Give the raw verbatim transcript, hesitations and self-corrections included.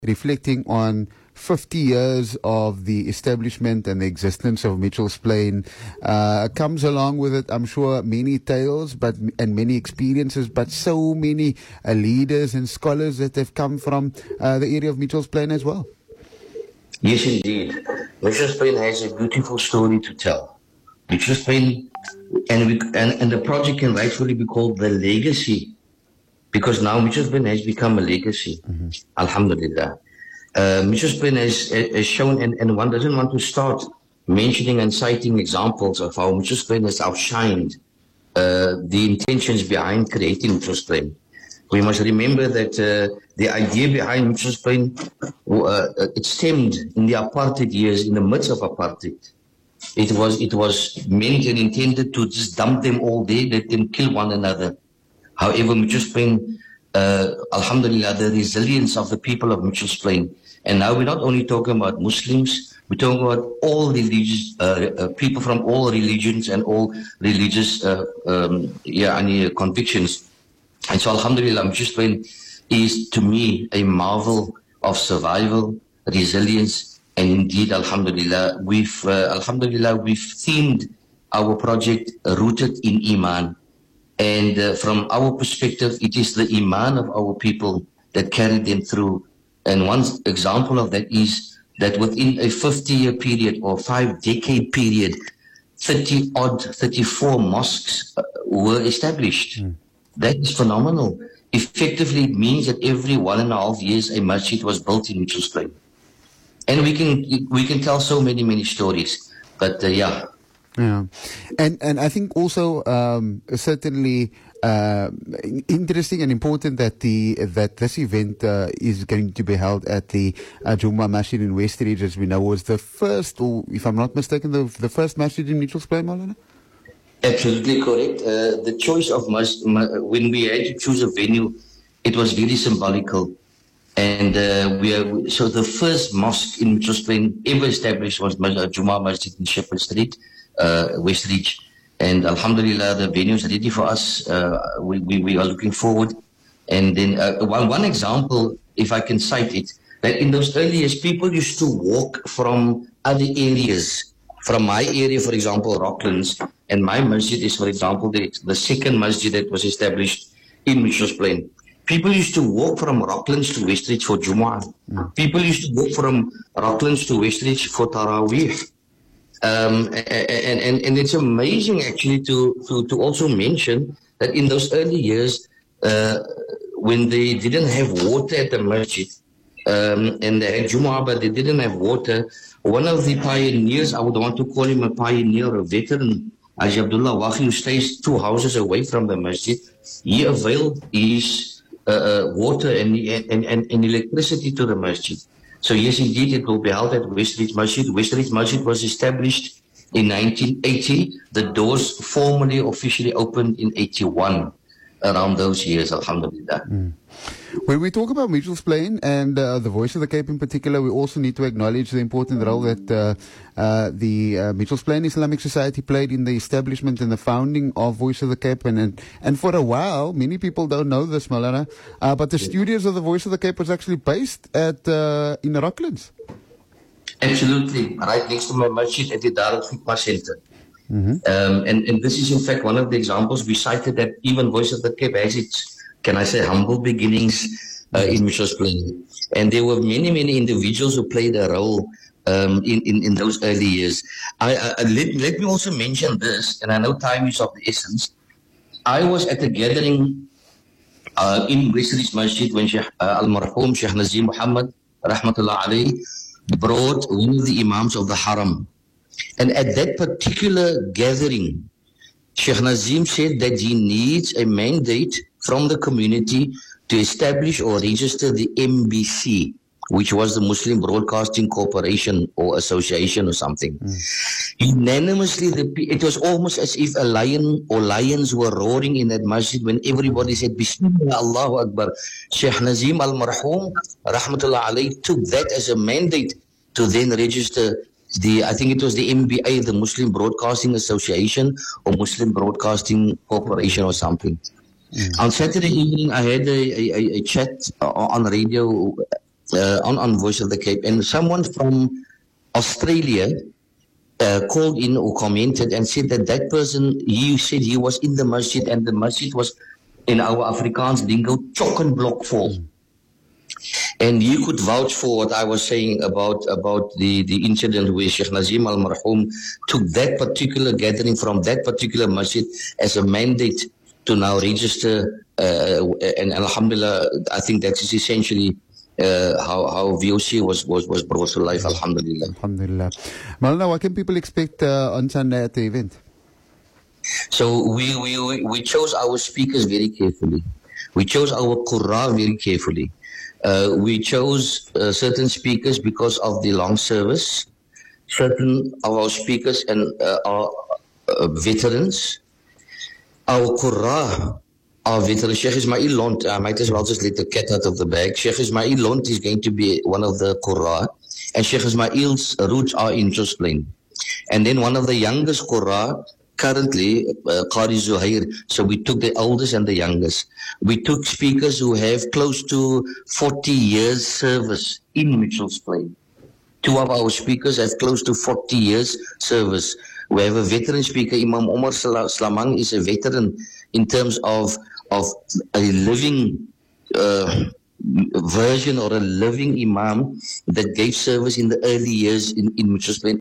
reflecting on fifty years of the establishment and the existence of Mitchell's Plain. Uh, comes along with it, I'm sure, many tales but and many experiences, but so many uh, leaders and scholars that have come from uh, the area of Mitchell's Plain as well. Yes, indeed. Mitchell's Plain has a beautiful story to tell. Mitchell's Plain, and, we, and, and the project can rightfully be called the legacy, because now Mitchell's Plain has become a legacy. Mm-hmm. Alhamdulillah. Uh, Mitchell's Plain has, has shown, and, and one doesn't want to start mentioning and citing examples of how Mitchell's Plain has outshined uh, the intentions behind creating Mitchell's Plain. We must remember that uh, the idea behind Mitchell's Plain, uh, it stemmed in the apartheid years, in the midst of apartheid. It was it was meant and intended to just dump them all there, let them kill one another. However, Mitchell's Plain, uh, alhamdulillah, the resilience of the people of Mitchell's Plain. And now we're not only talking about Muslims, we're talking about all religious, uh, uh, people from all religions and all religious uh, um, yeah, and, uh, convictions. And so alhamdulillah, Mitchell's Plain is to me a marvel of survival, resilience, and indeed, alhamdulillah, we've, uh, alhamdulillah, we've themed our project rooted in Iman. And uh, from our perspective, it is the Iman of our people that carried them through. And one example of that is that within a fifty-year period or five-decade period, thirty-odd, thirty-four mosques uh, were established. Mm. That is phenomenal. Effectively, it means that every one and a half years, a masjid was built in Mitchell's Plain. And we can we can tell so many, many stories. But uh, yeah. Yeah. And and I think also um, certainly uh, interesting and important that the that this event uh, is going to be held at the uh, Jumu'ah Masjid in Westridge, as we know, was the first, or if I'm not mistaken, the, the first masjid in Mitchell's Plain, Maulana? Absolutely correct. Uh, the choice of masjid, when we had to choose a venue, it was really symbolical. And uh, we are, so the first mosque in Mitchell's Plain ever established was Jumu'ah Masjid in Shepherd Street, uh, Westridge. And alhamdulillah, the venue is ready for us. Uh, we, we, we are looking forward. And then uh, one, one example, if I can cite it, that in those early years, people used to walk from other areas. From my area, for example, Rocklands, and my masjid is, for example, the, the second masjid that was established in Mitchell's Plain. People used to walk from Rocklands to Westridge for Jumu'ah. Mm. People used to walk from Rocklands to Westridge for Taraweeh. Um, and, and, and it's amazing actually to, to, to also mention that in those early years, uh, when they didn't have water at the masjid, um, and they had Jumu'ah, but they didn't have water, one of the pioneers, I would want to call him a pioneer, a veteran, Haji Abdullah Waqi, who stays two houses away from the masjid, he availed his Uh, uh, water and, and, and, and electricity to the masjid. So yes, indeed, it will be held at Westridge Masjid. Westridge Masjid was established in nineteen eighty. The doors formally, officially opened in eighty-one, around those years, alhamdulillah. Mm. When we talk about Mitchell's Plain and uh, the Voice of the Cape in particular, we also need to acknowledge the important role that uh, uh, the uh, Mitchell's Plain Islamic Society played in the establishment and the founding of Voice of the Cape. And and, and for a while, many people don't know this, Maulana, uh, but the studios of the Voice of the Cape was actually based at uh, in Rocklands. Absolutely, right next to my masjid at the Dar al-Hikmah Center. Mm-hmm. Um, and, and this is in fact one of the examples we cited that even Voice of the Cape has its, can I say, humble beginnings uh, in Mitchell's Plain. And there were many, many individuals who played a role um, in, in, in those early years. I, I, let, let me also mention this, and I know time is of the essence. I was at a gathering uh, in Westridge Masjid when Sheikh uh, Al-Marhum Sheikh Nazim Muhammad, rahmatullah alayhi, brought one of the Imams of the Haram. And at that particular gathering, Sheikh Nazim said that he needs a mandate from the community to establish or register the M B C, which was the Muslim Broadcasting Corporation or Association or something. Mm. Unanimously, the, it was almost as if a lion or lions were roaring in that masjid when everybody said, Bismillah, Allahu Akbar. Sheikh Nazim Al-Marhum, rahmatullah alayhi, took that as a mandate to then register the, I think it was the M B A, the Muslim Broadcasting Association or Muslim Broadcasting Corporation or something. Mm. On Saturday evening, I had a, a, a chat on radio uh, on, on Voice of the Cape, and someone from Australia uh, called in or commented and said that that person, he said he was in the masjid, and the masjid was, in our Afrikaans lingo, chock and block full. And you could vouch for what I was saying about, about the, the incident where Sheikh Nazim al-Marhoom took that particular gathering from that particular masjid as a mandate to now register. Uh, and alhamdulillah, I think that is essentially uh, how, how V O C was, was, was brought to life, alhamdulillah. Alhamdulillah. Maulana, what can people expect uh, on Sunday at the event? So we, we, we chose our speakers very carefully. We chose our Qur'an very carefully. Uh, we chose uh, certain speakers because of the long service. Certain of our speakers and uh, are uh, veterans. Our Qur'an, our veteran, Sheikh Ismail Lont, I might as well just let the cat out of the bag. Sheikh Ismail Lont is going to be one of the Qur'an, and Sheikh Ismail's roots are in Mitchells Plain. And then one of the youngest Qur'an, currently, uh, Qari Zuhair. So we took the oldest and the youngest. We took speakers who have close to forty years service in Mitchells Plain. Two of our speakers have close to forty years service. We have a veteran speaker, Imam Omar Slamang is a veteran in terms of, of a living uh, version or a living imam that gave service in the early years in, in Mitchells Plain.